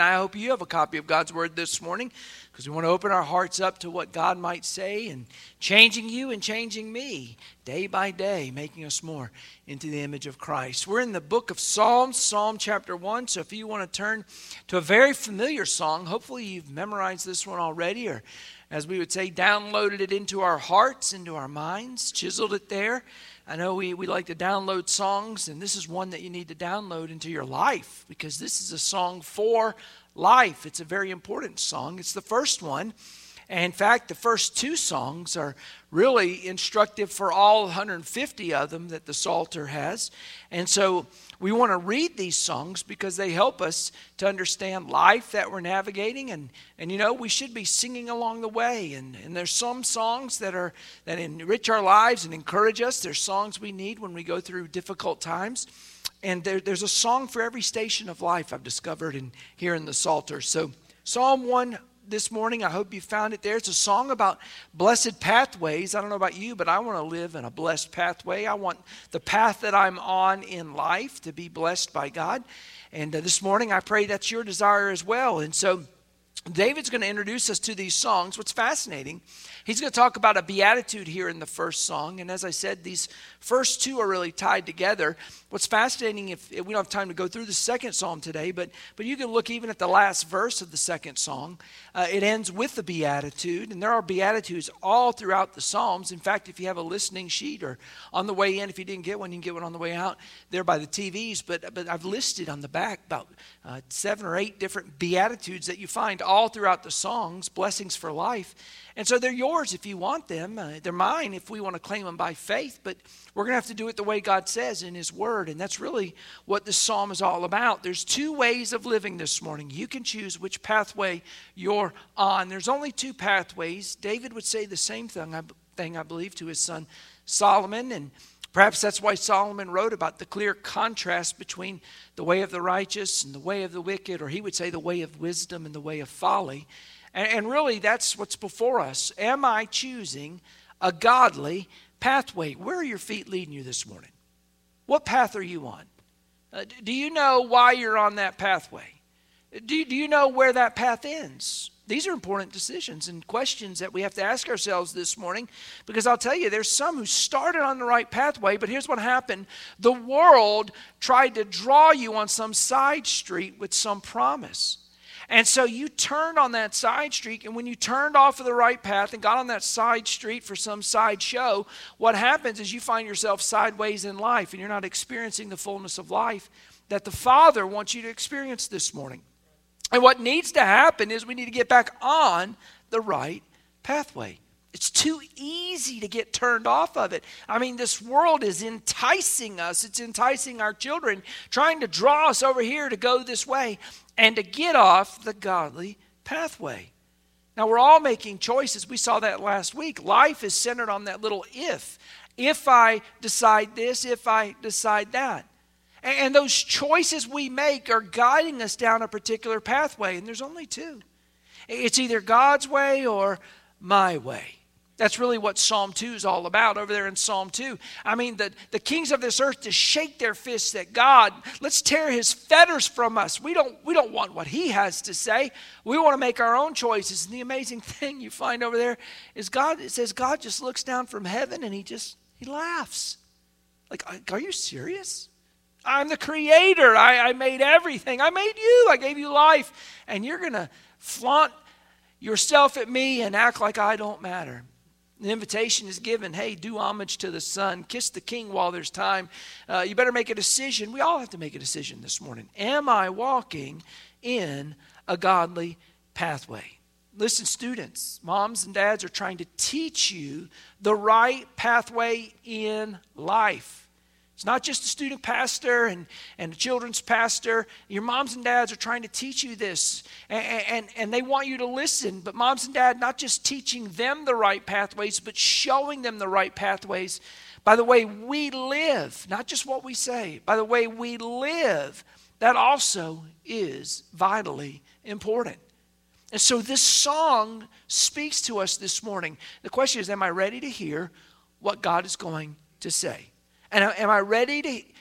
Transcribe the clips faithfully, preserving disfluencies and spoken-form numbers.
I hope you have a copy of God's Word this morning because we want to open our hearts up to what God might say and changing you and changing me day by day, making us more into the image of Christ. We're in the book of Psalms, Psalm chapter one. So if you want to turn to a very familiar song, hopefully you've memorized this one already, or as we would say, downloaded it into our hearts, into our minds, chiseled it there. I know we, we like to download songs, and this is one that you need to download into your life because this is a song for life. It's a very important song. It's the first one. And in fact, the first two songs are really instructive for all one hundred fifty of them that the Psalter has. And so we want to read these songs because they help us to understand life that we're navigating. And, and you know, we should be singing along the way. And, and there's some songs that are that enrich our lives and encourage us. There's songs we need when we go through difficult times. And there, there's a song for every station of life I've discovered in, here in the Psalter. So Psalm one this morning, I hope you found it there. It's a song about blessed pathways. I don't know about you, but I want to live in a blessed pathway. I want the path that I'm on in life to be blessed by God. And uh, this morning, I pray that's your desire as well. And so David's going to introduce us to these songs. What's fascinating, he's going to talk about a beatitude here in the first song. And as I said, these first two are really tied together. What's fascinating, if, if we don't have time to go through the second psalm today, but, but you can look even at the last verse of the second song. Uh, it ends with the beatitude, and there are beatitudes all throughout the Psalms. In fact, if you have a listening sheet or on the way in, if you didn't get one, you can get one on the way out there by the T Vs. But, but I've listed on the back about uh, seven or eight different beatitudes that you find all throughout the songs, blessings for life. And so they're yours if you want them. Uh, they're mine if we want to claim them by faith. But we're going to have to do it the way God says in His Word. And that's really what this psalm is all about. There's two ways of living this morning. You can choose which pathway you're on. There's only two pathways. David would say the same thing, I, thing, I believe, to his son Solomon. And perhaps that's why Solomon wrote about the clear contrast between the way of the righteous and the way of the wicked, or he would say the way of wisdom and the way of folly. And, and really, that's what's before us. Am I choosing a godly pathway? Where are your feet leading you this morning? What path are you on? Uh, do you know why you're on that pathway? Do, do you know where that path ends? These are important decisions and questions that we have to ask ourselves this morning, because I'll tell you, there's some who started on the right pathway, but here's what happened. The world tried to draw you on some side street with some promise. And so you turned on that side street, and when you turned off of the right path and got on that side street for some side show, what happens is you find yourself sideways in life, and you're not experiencing the fullness of life that the Father wants you to experience this morning. And what needs to happen is we need to get back on the right pathway. It's too easy to get turned off of it. I mean, this world is enticing us. It's enticing our children, trying to draw us over here to go this way and to get off the godly pathway. Now, we're all making choices. We saw that last week. Life is centered on that little if. If I decide this, if I decide that. And those choices we make are guiding us down a particular pathway. And there's only two. It's either God's way or my way. That's really what Psalm two is all about over there in Psalm two. I mean, the, the kings of this earth to shake their fists at God. Let's tear His fetters from us. We don't, we don't want what He has to say. We want to make our own choices. And the amazing thing you find over there is God, it says God just looks down from heaven and He just, He laughs. Like, are you serious? I'm the creator. I, I made everything. I made you. I gave you life. And you're going to flaunt yourself at me and act like I don't matter. The invitation is given. Hey, do homage to the Son. Kiss the King while there's time. Uh, you better make a decision. We all have to make a decision this morning. Am I walking in a godly pathway? Listen, students, moms and dads are trying to teach you the right pathway in life. It's not just a student pastor and, and a children's pastor. Your moms and dads are trying to teach you this. And, and, and they want you to listen. But moms and dads, not just teaching them the right pathways, but showing them the right pathways by the way we live. Not just what we say. By the way we live. That also is vitally important. And so this song speaks to us this morning. The question is, am I ready to hear what God is going to say? And am I ready to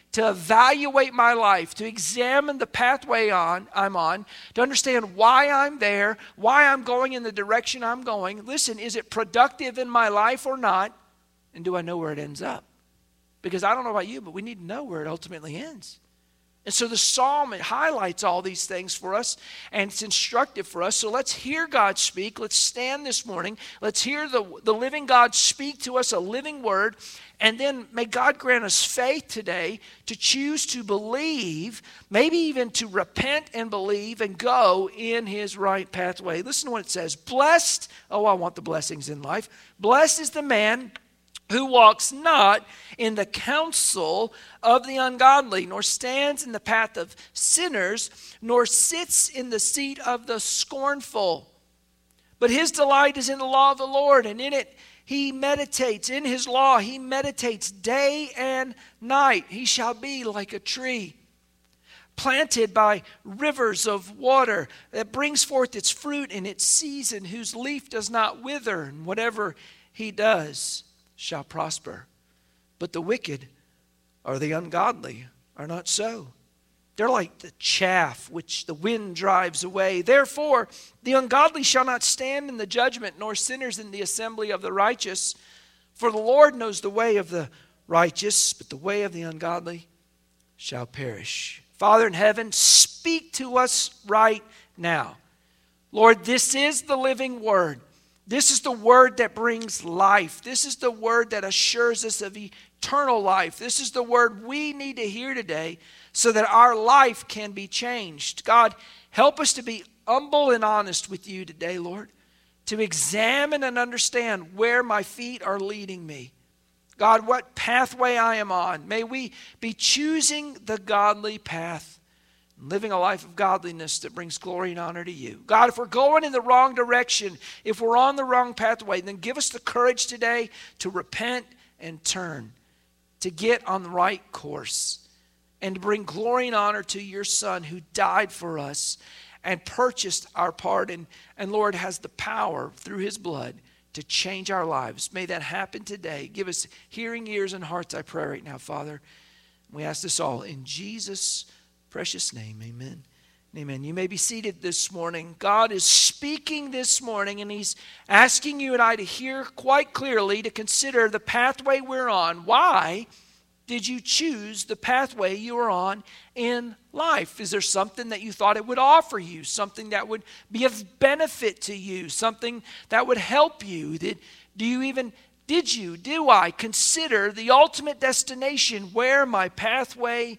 to evaluate my life, to examine the pathway on I'm on, to understand why I'm there, why I'm going in the direction I'm going. Listen, is it productive in my life or not? And do I know where it ends up? Because I don't know about you, but we need to know where it ultimately ends. And so the psalm, it highlights all these things for us, and it's instructive for us. So let's hear God speak. Let's stand this morning. Let's hear the, the living God speak to us, a living word. And then may God grant us faith today to choose to believe, maybe even to repent and believe and go in his right pathway. Listen to what it says. Blessed, oh, I want the blessings in life. Blessed is the man who walks not in the counsel of the ungodly, nor stands in the path of sinners, nor sits in the seat of the scornful. But his delight is in the law of the Lord, and in it he meditates. In his law he meditates day and night. He shall be like a tree planted by rivers of water that brings forth its fruit in its season, whose leaf does not wither, and whatever he does shall prosper. But the wicked or the ungodly are not so. They're like the chaff which the wind drives away. Therefore, the ungodly shall not stand in the judgment, nor sinners in the assembly of the righteous. For the Lord knows the way of the righteous, but the way of the ungodly shall perish. Father in heaven, speak to us right now. Lord, this is the living word. This is the word that brings life. This is the word that assures us of eternal life. This is the word we need to hear today so that our life can be changed. God, help us to be humble and honest with you today, Lord, to examine and understand where my feet are leading me. God, what pathway I am on. May we be choosing the godly path, living a life of godliness that brings glory and honor to you. God, if we're going in the wrong direction, if we're on the wrong pathway, then give us the courage today to repent and turn, to get on the right course, and to bring glory and honor to your Son who died for us and purchased our pardon, and Lord, has the power through his blood to change our lives. May that happen today. Give us hearing ears and hearts, I pray right now, Father. We ask this all in Jesus' precious name, amen. Amen. You may be seated this morning. God is speaking this morning, and he's asking you and I to hear quite clearly, to consider the pathway we're on. Why did you choose the pathway you are on in life? Is there something that you thought it would offer you, something that would be of benefit to you, something that would help you? Did, do you even, did you, do I consider the ultimate destination where my pathway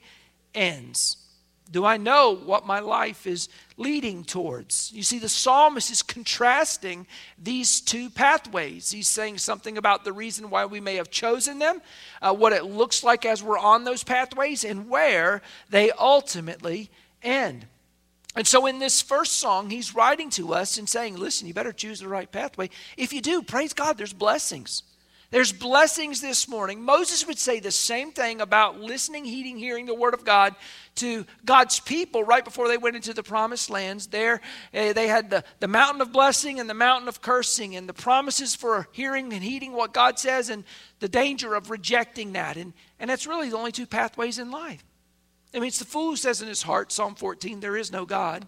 ends? Do I know what my life is leading towards? You see, the psalmist is contrasting these two pathways. He's saying something about the reason why we may have chosen them, uh, what it looks like as we're on those pathways, and where they ultimately end. And so in this first song, he's writing to us and saying, listen, you better choose the right pathway. If you do, praise God, there's blessings. There's blessings this morning. Moses would say the same thing about listening, heeding, hearing the word of God to God's people right before they went into the promised lands. There uh, they had the, the mountain of blessing and the mountain of cursing, and the promises for hearing and heeding what God says, and the danger of rejecting that. And, and that's really the only two pathways in life. I mean, it's the fool who says in his heart, Psalm fourteen, there is no God.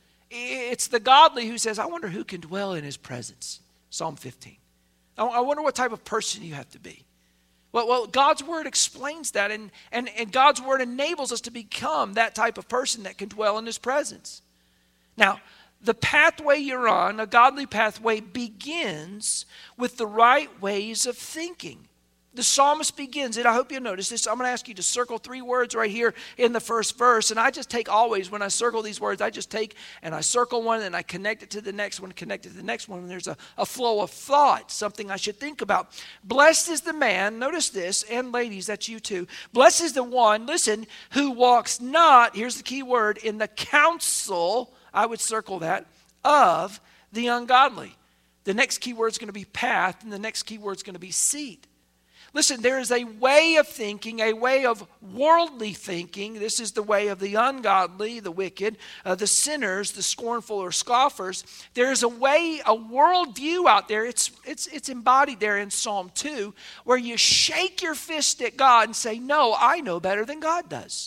It's the godly who says, I wonder who can dwell in his presence. Psalm fifteen. I wonder what type of person you have to be. Well, well God's word explains that, and, and, and God's word enables us to become that type of person that can dwell in his presence. Now, the pathway you're on, a godly pathway, begins with the right ways of thinking. The psalmist begins it. I hope you'll notice this. I'm going to ask you to circle three words right here in the first verse. And I just take always, when I circle these words, I just take and I circle one and I connect it to the next one, connect it to the next one. And there's a, a flow of thought, something I should think about. Blessed is the man, notice this, and ladies, that's you too. Blessed is the one, listen, who walks not, here's the key word, in the counsel, I would circle that, of the ungodly. The next key word is going to be path, and the next key word is going to be seat. Listen, there is a way of thinking, a way of worldly thinking. This is the way of the ungodly, the wicked, uh, the sinners, the scornful or scoffers. There is a way, a worldview out there. It's, it's, it's embodied there in Psalm two, where you shake your fist at God and say, no, I know better than God does.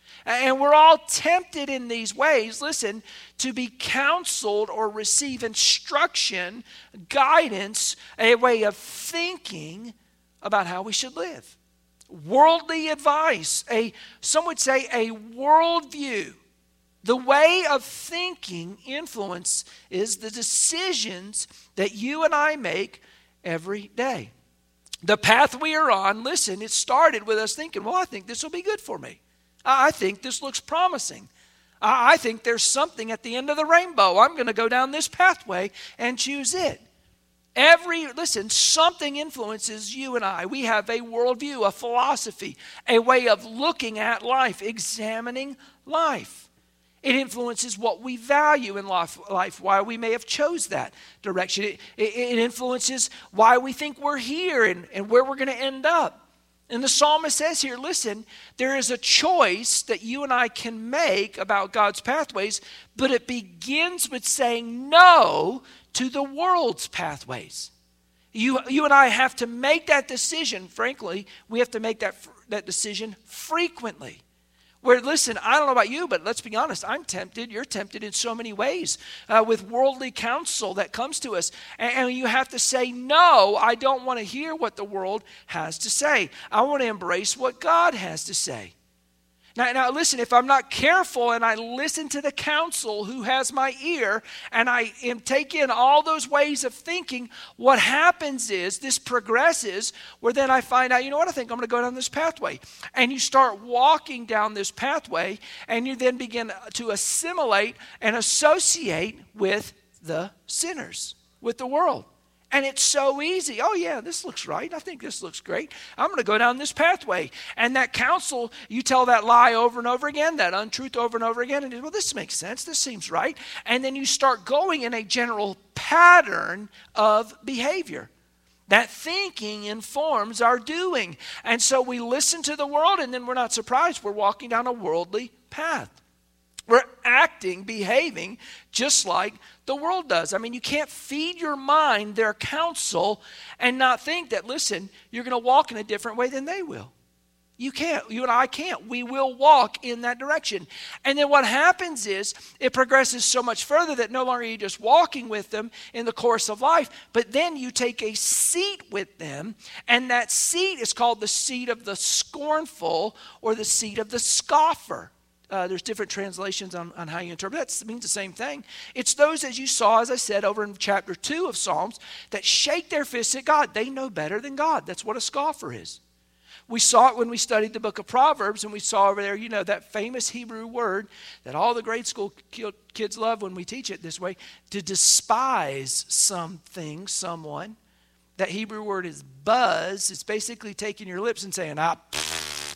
And we're all tempted in these ways, listen, to be counseled or receive instruction, guidance, a way of thinking about how we should live. Worldly advice, a some would say a worldview. The way of thinking influence is the decisions that you and I make every day. The path we are on, listen, it started with us thinking, well, I think this will be good for me. I think this looks promising. I think there's something at the end of the rainbow. I'm going to go down this pathway and choose it. Every, listen, something influences you and I. We have a worldview, a philosophy, a way of looking at life, examining life. It influences what we value in life, life why we may have chose that direction. It, it, it influences why we think we're here and, and where we're going to end up. And the psalmist says here, listen, there is a choice that you and I can make about God's pathways, but it begins with saying no to the world's pathways. You, you and I have to make that decision. Frankly, we have to make that, that decision frequently. Where, listen, I don't know about you, but let's be honest, I'm tempted, you're tempted in so many ways uh, with worldly counsel that comes to us. And, and you have to say, no, I don't want to hear what the world has to say. I want to embrace what God has to say. Now, now, listen, if I'm not careful and I listen to the counsel who has my ear and I am take in all those ways of thinking, what happens is this progresses where then I find out, you know what, I think I'm going to go down this pathway. And you start walking down this pathway and you then begin to assimilate and associate with the sinners, with the world. And it's so easy. Oh, yeah, this looks right. I think this looks great. I'm going to go down this pathway. And that counsel, you tell that lie over and over again, that untruth over and over again. And, well, this makes sense. This seems right. And then you start going in a general pattern of behavior. That thinking informs our doing. And so we listen to the world, and then we're not surprised. We're walking down a worldly path. We're acting, behaving just like the world does. I mean, you can't feed your mind their counsel and not think that, listen, you're going to walk in a different way than they will. You can't. You and I can't. We will walk in that direction. And then what happens is it progresses so much further that no longer are you just walking with them in the course of life, but then you take a seat with them, and that seat is called the seat of the scornful or the seat of the scoffer. Uh, there's different translations on, on how you interpret that. It means the same thing. It's those, as you saw, as I said, over in chapter two of Psalms, that shake their fists at God. They know better than God. That's what a scoffer is. We saw it when we studied the book of Proverbs, and we saw over there, you know, that famous Hebrew word that all the grade school kids love when we teach it this way, to despise something, someone. That Hebrew word is buzz. It's basically taking your lips and saying, ah, pfft,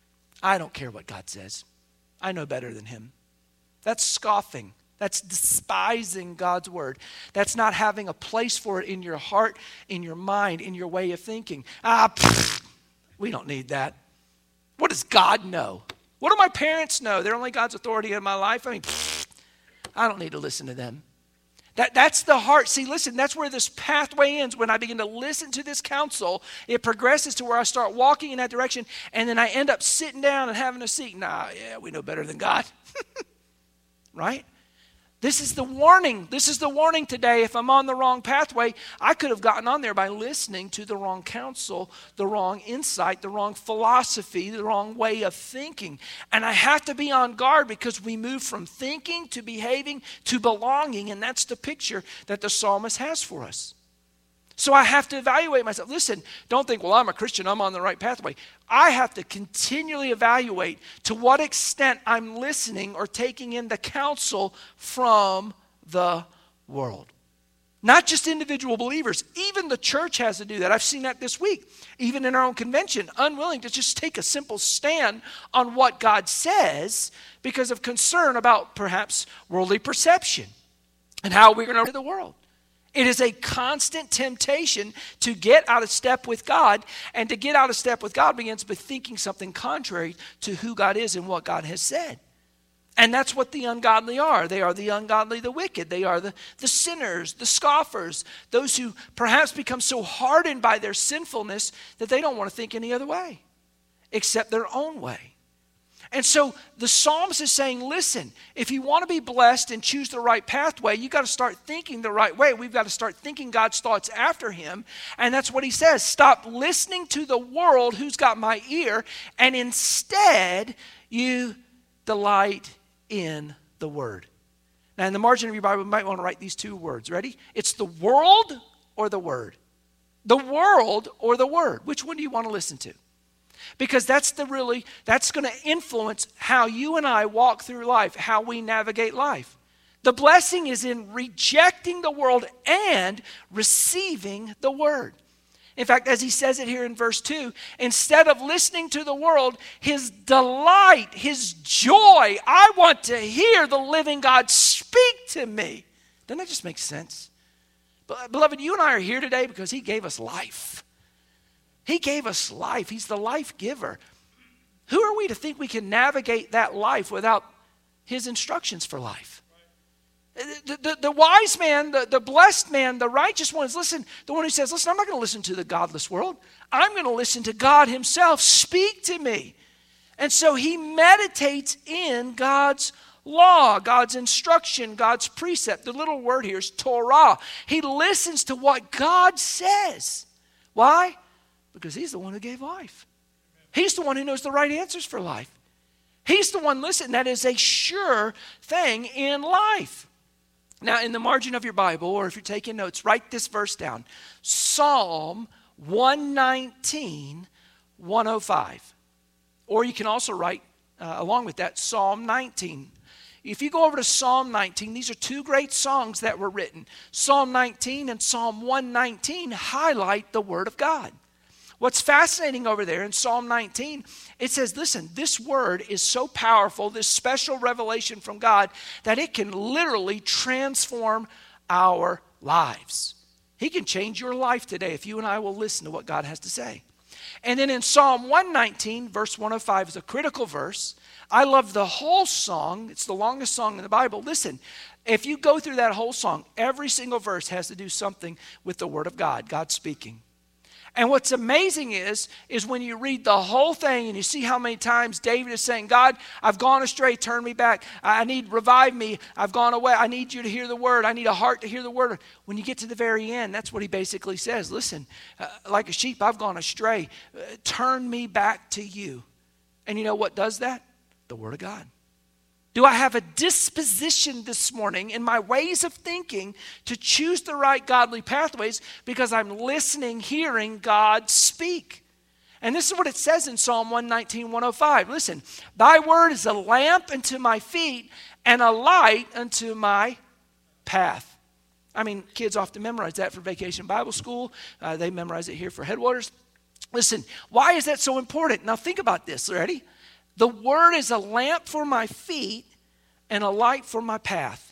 I don't care what God says. I know better than him. That's scoffing. That's despising God's word. That's not having a place for it in your heart, in your mind, in your way of thinking. Ah, pfft, we don't need that. What does God know? What do my parents know? They're only God's authority in my life. I mean, pfft, I don't need to listen to them. That, that's the heart. See, listen, that's where this pathway ends. When I begin to listen to this counsel, it progresses to where I start walking in that direction, and then I end up sitting down and having a seat. Nah, yeah, we know better than God. Right? This is the warning. This is the warning today. If I'm on the wrong pathway, I could have gotten on there by listening to the wrong counsel, the wrong insight, the wrong philosophy, the wrong way of thinking. And I have to be on guard because we move from thinking to behaving to belonging, and that's the picture that the psalmist has for us. So I have to evaluate myself. Listen, don't think, well, I'm a Christian, I'm on the right pathway. I have to continually evaluate to what extent I'm listening or taking in the counsel from the world. Not just individual believers. Even the church has to do that. I've seen that this week. Even in our own convention, unwilling to just take a simple stand on what God says because of concern about perhaps worldly perception and how we're going to the world. It is a constant temptation to get out of step with God, and to get out of step with God begins by thinking something contrary to who God is and what God has said. And that's what the ungodly are. They are the ungodly, the wicked. They are the, the sinners, the scoffers, those who perhaps become so hardened by their sinfulness that they don't want to think any other way except their own way. And so the psalmist is saying, listen, if you want to be blessed and choose the right pathway, you got to start thinking the right way. We've got to start thinking God's thoughts after him. And that's what he says. Stop listening to the world who's got my ear, and instead you delight in the word. Now in the margin of your Bible, you might want to write these two words. Ready? It's the world or the word. The world or the word. Which one do you want to listen to? Because that's the really, that's going to influence how you and I walk through life, how we navigate life. The blessing is in rejecting the world and receiving the word. In fact, as he says it here in verse two, instead of listening to the world, his delight, his joy, I want to hear the living God speak to me. Doesn't that just make sense? Beloved, you and I are here today because he gave us life. He gave us life. He's the life giver. Who are we to think we can navigate that life without his instructions for life? The, the, the wise man, the, the blessed man, the righteous one is, listen, the one who says, listen, I'm not going to listen to the godless world. I'm going to listen to God himself speak to me. And so he meditates in God's law, God's instruction, God's precept. The little word here is Torah. He listens to what God says. Why? Because he's the one who gave life. He's the one who knows the right answers for life. He's the one, listen, that is a sure thing in life. Now, in the margin of your Bible, or if you're taking notes, write this verse down. Psalm one nineteen, one oh five. Or you can also write, uh, along with that, Psalm nineteen. If you go over to Psalm nineteen, these are two great songs that were written. Psalm nineteen and Psalm one nineteen highlight the Word of God. What's fascinating over there in Psalm nineteen, it says, listen, this word is so powerful, this special revelation from God, that it can literally transform our lives. He can change your life today if you and I will listen to what God has to say. And then in Psalm one nineteen, verse one oh five is a critical verse. I love the whole song. It's the longest song in the Bible. Listen, if you go through that whole song, every single verse has to do something with the Word of God, God speaking. And what's amazing is, is when you read the whole thing and you see how many times David is saying, God, I've gone astray, turn me back. I need, revive me. I've gone away. I need you to hear the word. I need a heart to hear the word. When you get to the very end, that's what he basically says. Listen, uh, like a sheep, I've gone astray. Uh, turn me back to you. And you know what does that? The Word of God. Do I have a disposition this morning in my ways of thinking to choose the right godly pathways because I'm listening, hearing God speak? And this is what it says in Psalm one nineteen, one oh five. Listen, thy word is a lamp unto my feet and a light unto my path. I mean, kids often memorize that for Vacation Bible School. Uh, they memorize it here for Headwaters. Listen, why is that so important? Now think about this, ready? The word is a lamp for my feet and a light for my path.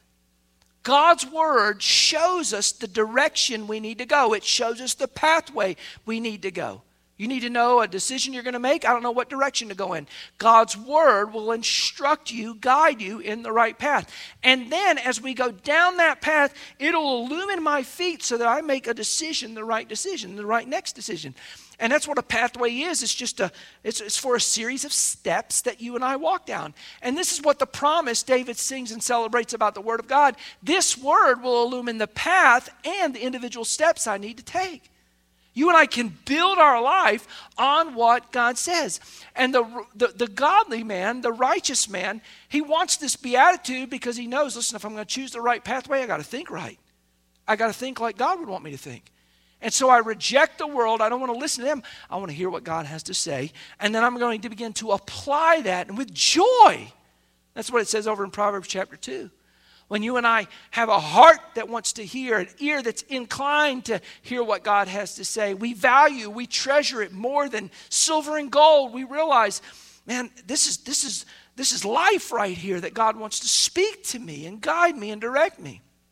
God's word shows us the direction we need to go. It shows us the pathway we need to go. You need to know a decision you're going to make. I don't know what direction to go in. God's word will instruct you, guide you in the right path. And then as we go down that path, it'll illumine my feet so that I make a decision, the right decision, the right next decision. And that's what a pathway is. It's just a, it's, it's for a series of steps that you and I walk down. And this is what the promise David sings and celebrates about the Word of God. This Word will illumine the path and the individual steps I need to take. You and I can build our life on what God says. And the, the, the godly man, the righteous man, he wants this beatitude because he knows, listen, if I'm going to choose the right pathway, I got to think right. I got to think like God would want me to think. And so I reject the world. I don't want to listen to them. I want to hear what God has to say. And then I'm going to begin to apply that and with joy. That's what it says over in Proverbs chapter two. When you and I have a heart that wants to hear, an ear that's inclined to hear what God has to say, we value, we treasure it more than silver and gold. We realize, man, this is, this is, this is life right here that God wants to speak to me and guide me and direct me.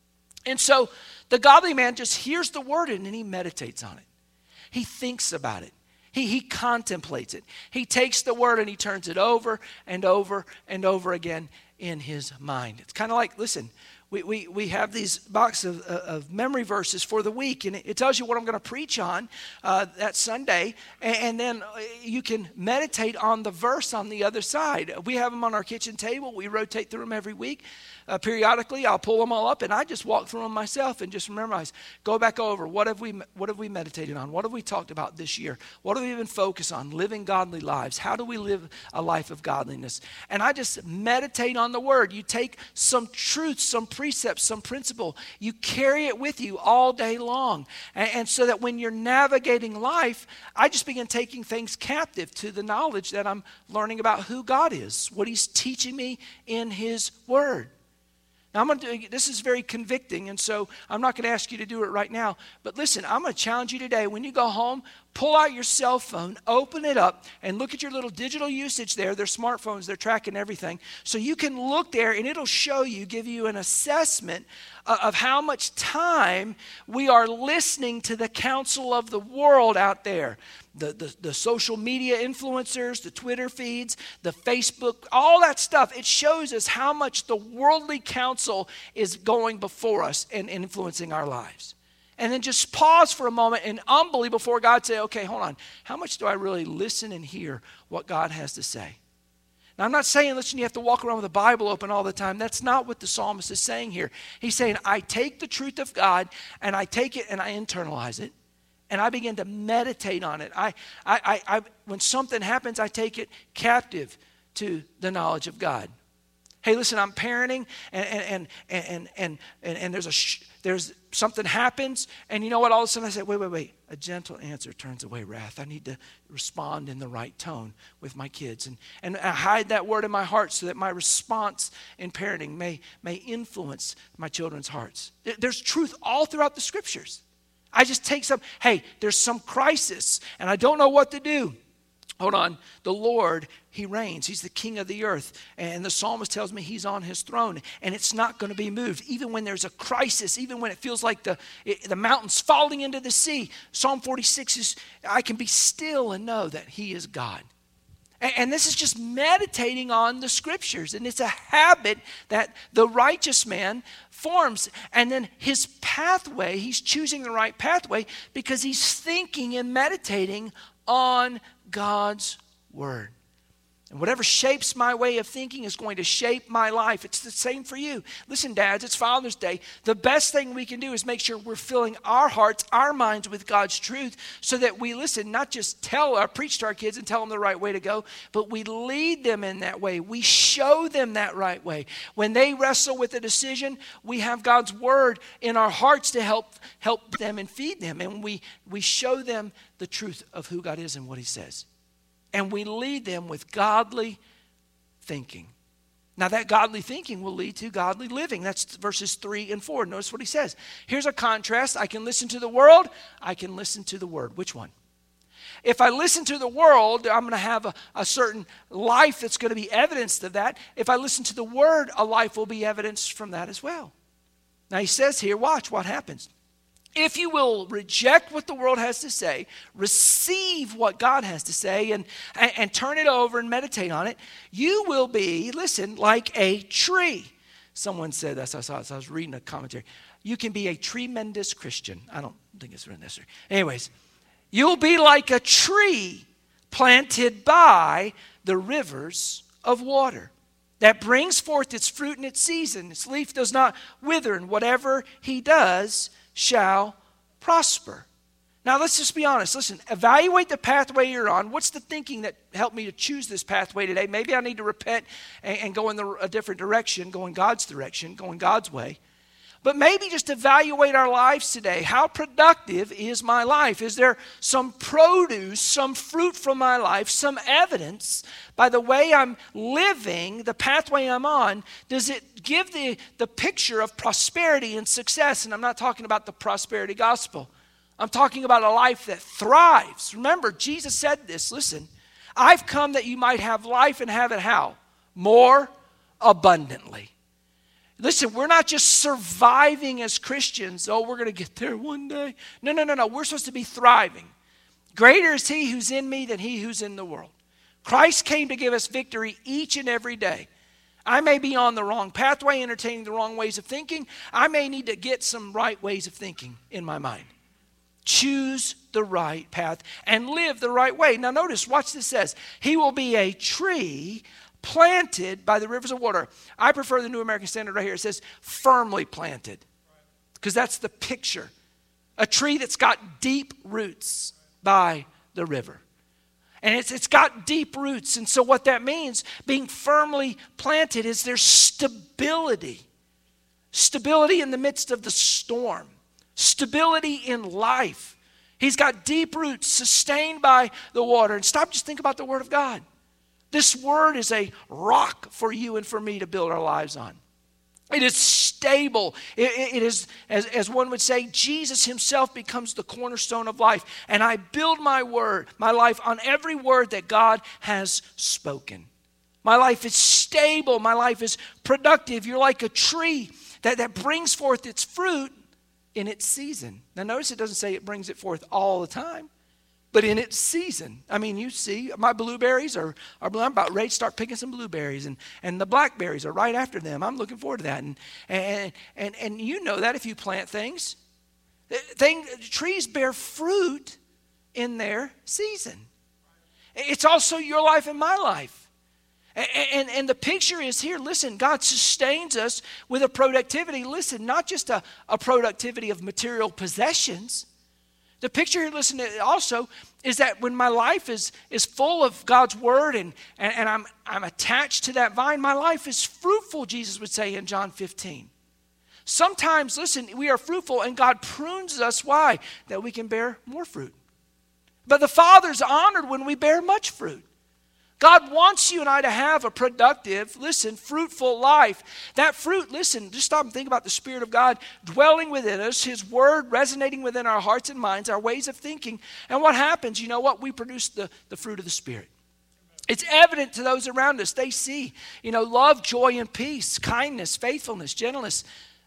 And so the godly man just hears the word and then he meditates on it. He thinks about it. He, he contemplates it. He takes the word and he turns it over and over and over again in his mind. It's kind of like, listen, we, we, we have these box of, of memory verses for the week, and it, it tells you what I'm going to preach on uh, that Sunday, and, and then you can meditate on the verse on the other side. We have them on our kitchen table. We rotate through them every week. Uh, periodically, I'll pull them all up, and I just walk through them myself and just memorize. Go back over. What have we What have we meditated on? What have we talked about this year? What have we been focused on? Living godly lives. How do we live a life of godliness? And I just meditate on the word. You take some truth, some precepts, some principle. You carry it with you all day long. And, and so that when you're navigating life, I just begin taking things captive to the knowledge that I'm learning about who God is, what he's teaching me in his word. Now, I'm going to do, this is very convicting, and so I'm not going to ask you to do it right now. But listen, I'm going to challenge you today. When you go home, pull out your cell phone, open it up, and look at your little digital usage there. They're smartphones. They're tracking everything. So you can look there, and it'll show you, give you an assessment of how much time we are listening to the counsel of the world out there. The, the, the social media influencers, the Twitter feeds, the Facebook, all that stuff. It shows us how much the worldly counsel is going before us and influencing our lives. And then just pause for a moment and humbly before God say, okay, hold on. How much do I really listen and hear what God has to say? Now, I'm not saying, listen, you have to walk around with the Bible open all the time. That's not what the psalmist is saying here. He's saying, I take the truth of God and I take it and I internalize it. And I begin to meditate on it. I, I, I, I, when something happens, I take it captive to the knowledge of God. Hey, listen, I'm parenting, and and and and and and, and there's a sh- there's something happens, and you know what? All of a sudden, I say, wait, wait, wait. A gentle answer turns away wrath. I need to respond in the right tone with my kids, and and I hide that word in my heart so that my response in parenting may may influence my children's hearts. There's truth all throughout the scriptures. I just take some, hey, there's some crisis, and I don't know what to do. Hold on. The Lord, he reigns. He's the king of the earth. And the psalmist tells me he's on his throne, and it's not going to be moved. Even when there's a crisis, even when it feels like the, it, the mountain's falling into the sea, Psalm forty-six is, I can be still and know that he is God. And, and this is just meditating on the scriptures, and it's a habit that the righteous man forms. And then his pathway, he's choosing the right pathway because he's thinking and meditating on God's word. And whatever shapes my way of thinking is going to shape my life. It's the same for you. Listen, dads, it's Father's Day. The best thing we can do is make sure we're filling our hearts, our minds with God's truth so that we listen, not just tell or preach to our kids and tell them the right way to go, but we lead them in that way. We show them that right way. When they wrestle with a decision, we have God's word in our hearts to help help them and feed them. And we, we show them the truth of who God is and what he says. And we lead them with godly thinking. Now that godly thinking will lead to godly living. That's verses three and four. Notice what he says. Here's a contrast. I can listen to the world. I can listen to the word. Which one? If I listen to the world, I'm going to have a, a certain life that's going to be evidenced of that. If I listen to the word, a life will be evidenced from that as well. Now he says here, watch what happens. If you will reject what the world has to say, receive what God has to say, and, and, and turn it over and meditate on it, you will be, listen, like a tree. Someone said that, so I, saw it, so I was reading a commentary. You can be a tremendous Christian. I don't think it's really necessary. Anyways, you'll be like a tree planted by the rivers of water that brings forth its fruit in its season. Its leaf does not wither, and whatever he does shall prosper. Now let's just be honest. Listen, evaluate the pathway you're on. What's the thinking that helped me to choose this pathway today? Maybe I need to repent and, and go in the, a different direction, go in God's direction, go in God's way. But maybe just evaluate our lives today. How productive is my life? Is there some produce, some fruit from my life, some evidence by the way I'm living, the pathway I'm on? Does it give the, the picture of prosperity and success? And I'm not talking about the prosperity gospel. I'm talking about a life that thrives. Remember, Jesus said this. Listen, I've come that you might have life and have it how? More abundantly. Listen, we're not just surviving as Christians. Oh, we're going to get there one day. No, no, no, no. We're supposed to be thriving. Greater is he who's in me than he who's in the world. Christ came to give us victory each and every day. I may be on the wrong pathway, entertaining the wrong ways of thinking. I may need to get some right ways of thinking in my mind. Choose the right path and live the right way. Now notice, watch this says. He will be a tree planted by the rivers of water. I prefer the New American Standard right here. It says firmly planted, because that's the picture. A tree that's got deep roots by the river. And it's, it's got deep roots. And so what that means, being firmly planted, is there's stability. Stability in the midst of the storm. Stability in life. He's got deep roots sustained by the water. And stop, just think about the Word of God. This Word is a rock for you and for me to build our lives on. It is stable. It, it is, as, as one would say, Jesus himself becomes the cornerstone of life. And I build my word, my life on every word that God has spoken. My life is stable. My life is productive. You're like a tree that, that brings forth its fruit in its season. Now notice it doesn't say it brings it forth all the time, but in its season. I mean, you see, my blueberries are, are I'm about ready to start picking some blueberries, and, and the blackberries are right after them. I'm looking forward to that. And and and, and you know that if you plant things. Thing, trees bear fruit in their season. It's also your life and my life. And, and, and the picture is here, listen, God sustains us with a productivity, listen, not just a, a productivity of material possessions. The picture here, listen, also is that when my life is, is full of God's word and, and, and I'm, I'm attached to that vine, my life is fruitful, Jesus would say in John fifteen. Sometimes, listen, we are fruitful and God prunes us. Why? That we can bear more fruit. But the Father's honored when we bear much fruit. God wants you and I to have a productive, listen, fruitful life. That fruit, listen, just stop and think about the Spirit of God dwelling within us, His Word resonating within our hearts and minds, our ways of thinking. And what happens? You know what? We produce the, the fruit of the Spirit. It's evident to those around us. They see, you know, love, joy, and peace, kindness, faithfulness, gentleness,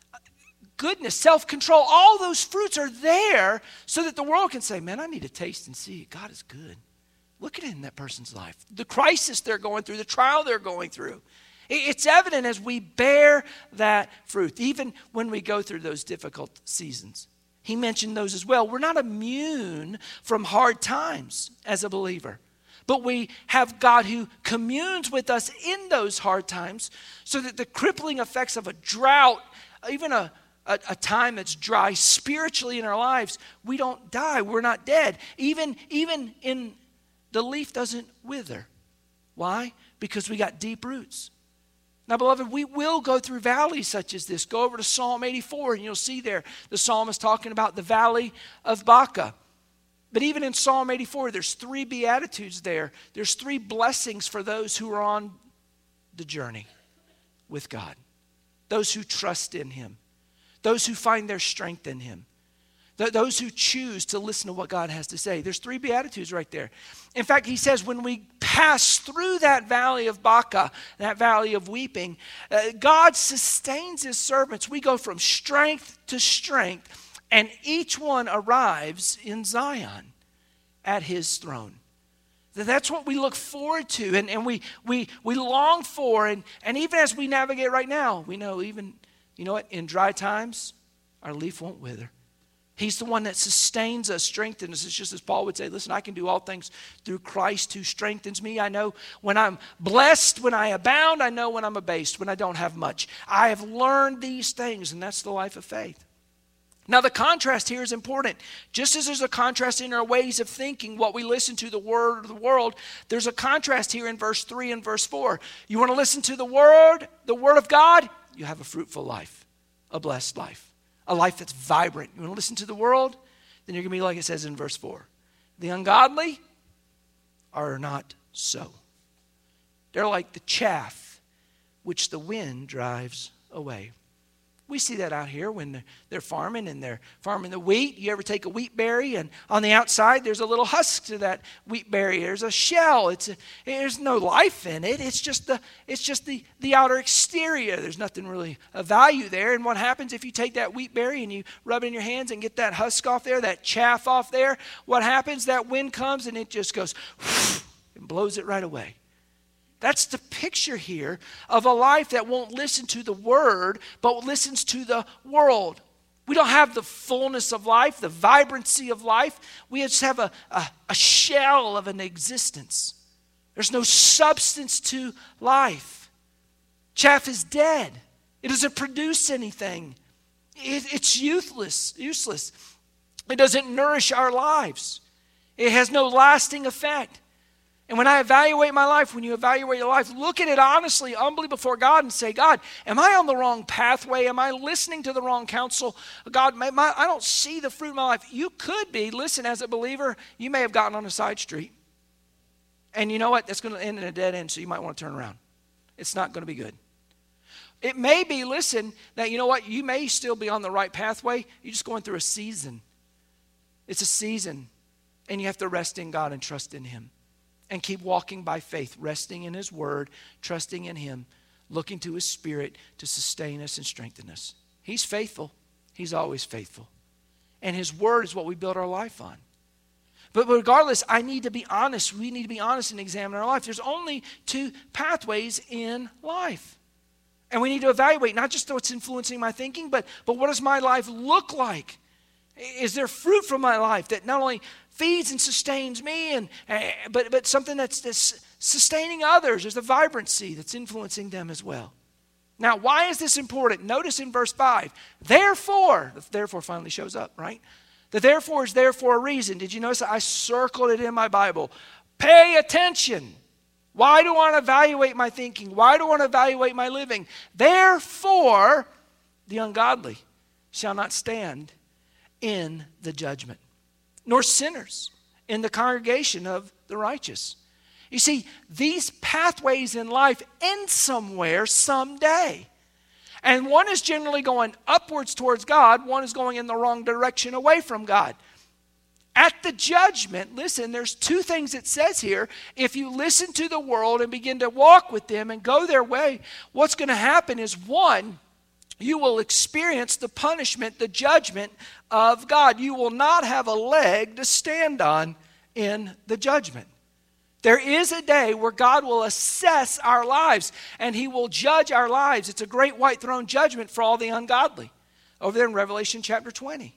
goodness, self-control. All those fruits are there so that the world can say, man, I need to taste and see. God is good. Look at it in that person's life. The crisis they're going through, the trial they're going through. It's evident as we bear that fruit, even when we go through those difficult seasons. He mentioned those as well. We're not immune from hard times as a believer, but we have God who communes with us in those hard times so that the crippling effects of a drought, even a A, a time that's dry spiritually in our lives, we don't die. We're not dead. Even, even in the leaf doesn't wither. Why? Because we got deep roots. Now, beloved, we will go through valleys such as this. Go over to Psalm eighty-four and you'll see there the psalmist talking about the valley of Baca. But even in Psalm eighty-four, there's three beatitudes there. There's three blessings for those who are on the journey with God. Those who trust in Him. Those who find their strength in Him. Th- those who choose to listen to what God has to say. There's three beatitudes right there. In fact, he says when we pass through that valley of Baca, that valley of weeping, uh, God sustains His servants. We go from strength to strength, and each one arrives in Zion at His throne. That's what we look forward to, and, and we, we, we long for, and, and even as we navigate right now, we know even... You know what? In dry times, our leaf won't wither. He's the one that sustains us, strengthens us. It's just as Paul would say, listen, I can do all things through Christ who strengthens me. I know when I'm blessed, when I abound. I know when I'm abased, when I don't have much. I have learned these things, and that's the life of faith. Now, the contrast here is important. Just as there's a contrast in our ways of thinking, what we listen to, the word of the world, there's a contrast here in verse three and verse four. You want to listen to the word, the word of God? You have a fruitful life, a blessed life, a life that's vibrant. You want to listen to the world? Then you're going to be like it says in verse four. The ungodly are not so. They're like the chaff which the wind drives away. We see that out here when they're farming and they're farming the wheat. You ever take a wheat berry and on the outside there's a little husk to that wheat berry. There's a shell. It's a, there's no life in it. It's just the it's just the, the outer exterior. There's nothing really of value there. And what happens if you take that wheat berry and you rub it in your hands and get that husk off there, that chaff off there? What happens? That wind comes and it just goes and blows it right away. That's the picture here of a life that won't listen to the word, but listens to the world. We don't have the fullness of life, the vibrancy of life. We just have a, a, a shell of an existence. There's no substance to life. Chaff is dead. It doesn't produce anything. It, it's useless, useless. It doesn't nourish our lives. It has no lasting effect. And when I evaluate my life, when you evaluate your life, look at it honestly, humbly before God and say, God, am I on the wrong pathway? Am I listening to the wrong counsel? God, my, my, I don't see the fruit of my life. You could be, listen, as a believer, you may have gotten on a side street. And you know what? That's going to end in a dead end, so you might want to turn around. It's not going to be good. It may be, listen, that you know what? You may still be on the right pathway. You're just going through a season. It's a season. And you have to rest in God and trust in Him. And keep walking by faith, resting in His word, trusting in Him, looking to His Spirit to sustain us and strengthen us. He's faithful. He's always faithful. And His word is what we build our life on. But regardless, I need to be honest. We need to be honest and examine our life. There's only two pathways in life. And we need to evaluate not just what's influencing my thinking, but, but what does my life look like? Is there fruit from my life that not only feeds and sustains me, and uh, but, but something that's, that's sustaining others? There's a vibrancy that's influencing them as well. Now, why is this important? Notice in verse five, therefore, the therefore finally shows up, right? The therefore is there for a reason. Did you notice that I circled it in my Bible? Pay attention. Why do I want to evaluate my thinking? Why do I want to evaluate my living? Therefore, the ungodly shall not stand in the judgment, nor sinners in the congregation of the righteous. You see, these pathways in life end somewhere, someday. And one is generally going upwards towards God, one is going in the wrong direction away from God. At the judgment, listen, there's two things it says here. If you listen to the world and begin to walk with them and go their way, what's going to happen is, one, you will experience the punishment, the judgment of God. You will not have a leg to stand on in the judgment. There is a day where God will assess our lives and He will judge our lives. It's a great white throne judgment for all the ungodly over there in Revelation chapter twenty.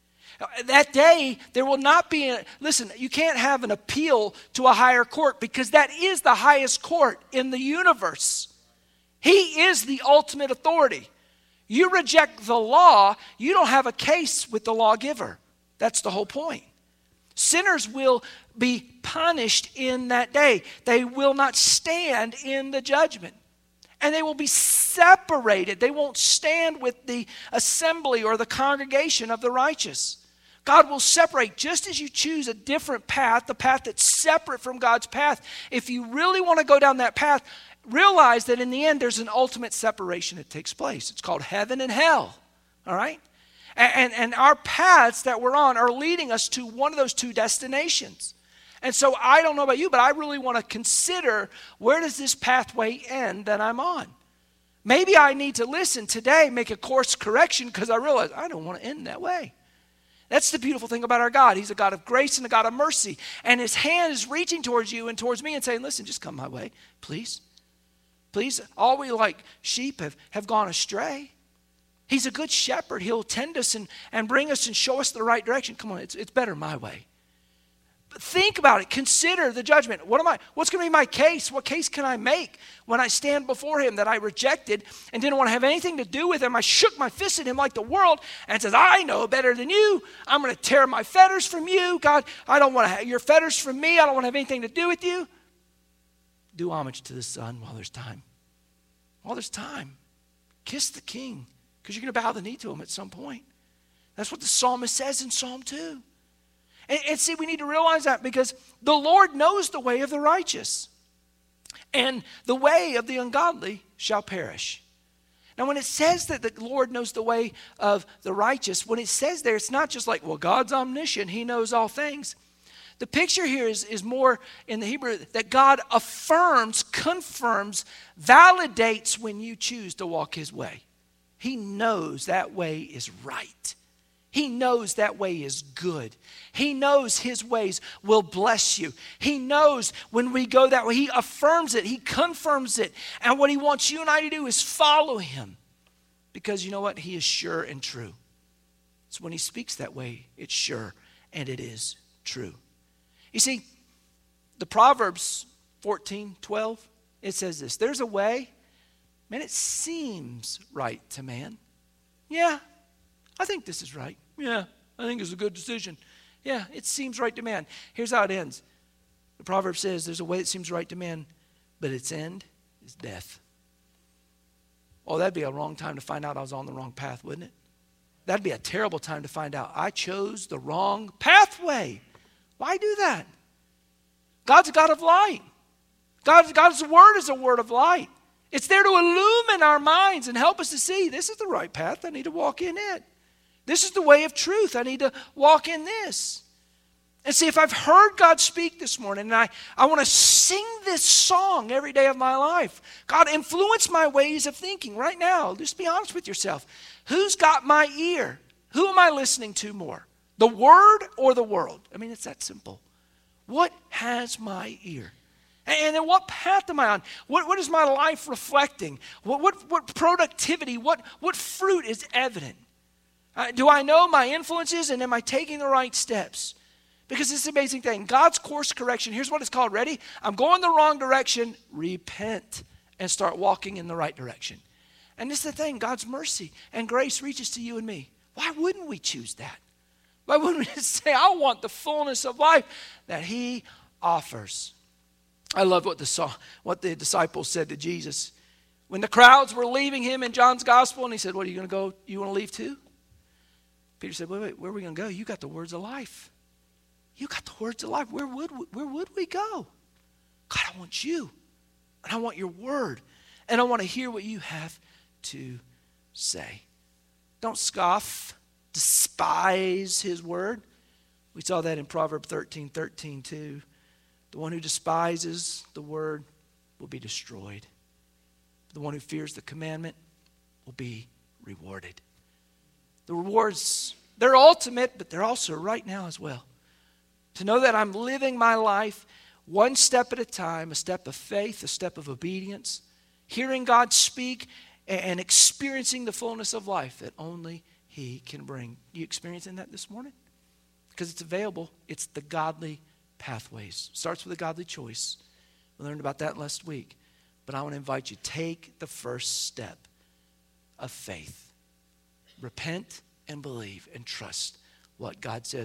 That day, there will not be, a, listen, you can't have an appeal to a higher court because that is the highest court in the universe. He is the ultimate authority. You reject the law, you don't have a case with the lawgiver. That's the whole point. Sinners will be punished in that day. They will not stand in the judgment. And they will be separated. They won't stand with the assembly or the congregation of the righteous. God will separate, just as you choose a different path, the path that's separate from God's path. If you really want to go down that path, realize that in the end, there's an ultimate separation that takes place. It's called heaven and hell, all right? And, and, and our paths that we're on are leading us to one of those two destinations. And so I don't know about you, but I really want to consider, where does this pathway end that I'm on? Maybe I need to listen today, make a course correction, because I realize I don't want to end that way. That's the beautiful thing about our God. He's a God of grace and a God of mercy. And His hand is reaching towards you and towards me and saying, listen, just come my way, please. Please, all we like sheep have, have gone astray. He's a good shepherd. He'll tend us and, and bring us and show us the right direction. Come on, it's, it's better my way. But think about it. Consider the judgment. What am I? What's going to be my case? What case can I make when I stand before Him that I rejected and didn't want to have anything to do with Him? I shook my fist at Him like the world and says, I know better than you. I'm going to tear my fetters from you. God, I don't want to have your fetters from me. I don't want to have anything to do with you. Do homage to the Son while there's time. While there's time. Kiss the King, because you're going to bow the knee to Him at some point. That's what the psalmist says in Psalm two. And, and see, we need to realize that, because the Lord knows the way of the righteous, and the way of the ungodly shall perish. Now, when it says that the Lord knows the way of the righteous, when it says there, it's not just like, well, God's omniscient. He knows all things. The picture here is, is more in the Hebrew that God affirms, confirms, validates when you choose to walk his way. He knows that way is right. He knows that way is good. He knows his ways will bless you. He knows when we go that way, he affirms it, he confirms it. And what he wants you and I to do is follow him. Because you know what? He is sure and true. So when he speaks that way, it's sure and it is true. You see, the Proverbs fourteen twelve, it says this. There's a way, man, it seems right to man. Yeah, I think this is right. Yeah, I think it's a good decision. Yeah, it seems right to man. Here's how it ends. The proverb says there's a way that seems right to man, but its end is death. Oh, that'd be a wrong time to find out I was on the wrong path, wouldn't it? That'd be a terrible time to find out I chose the wrong pathway. Why do that? God's a God of light. God, God's word is a word of light. It's there to illumine our minds and help us to see this is the right path. I need to walk in it. This is the way of truth. I need to walk in this. And see, if I've heard God speak this morning and I, I want to sing this song every day of my life, God, influence my ways of thinking right now. Just be honest with yourself. Who's got my ear? Who am I listening to more? The word or the world? I mean, it's that simple. What has my ear? And then what path am I on? What, what is my life reflecting? What, what, what productivity, what, what fruit is evident? Uh, do I know my influences and am I taking the right steps? Because it's an amazing thing. God's course correction, here's what it's called. Ready? I'm going the wrong direction. Repent and start walking in the right direction. And this is the thing. God's mercy and grace reaches to you and me. Why wouldn't we choose that? Why wouldn't we just say, I want the fullness of life that he offers? I love what the, saw, what the disciples said to Jesus. When the crowds were leaving him in John's gospel, and he said, what, are you going to go? You want to leave too? Peter said, wait, wait, where are we going to go? You got the words of life. You got the words of life. Where would we, where would we go? God, I want you. And I want your word. And I want to hear what you have to say. Don't scoff, despise his word. We saw that in Proverbs thirteen thirteen too. The one who despises the word will be destroyed. The one who fears the commandment will be rewarded. The rewards, they're ultimate, but they're also right now as well. To know that I'm living my life one step at a time, a step of faith, a step of obedience, hearing God speak and experiencing the fullness of life that only he can bring. You experiencing that this morning? Because it's available. It's the godly pathways. Starts with a godly choice. We learned about that last week. But I want to invite you, take the first step of faith. Repent and believe and trust what God says.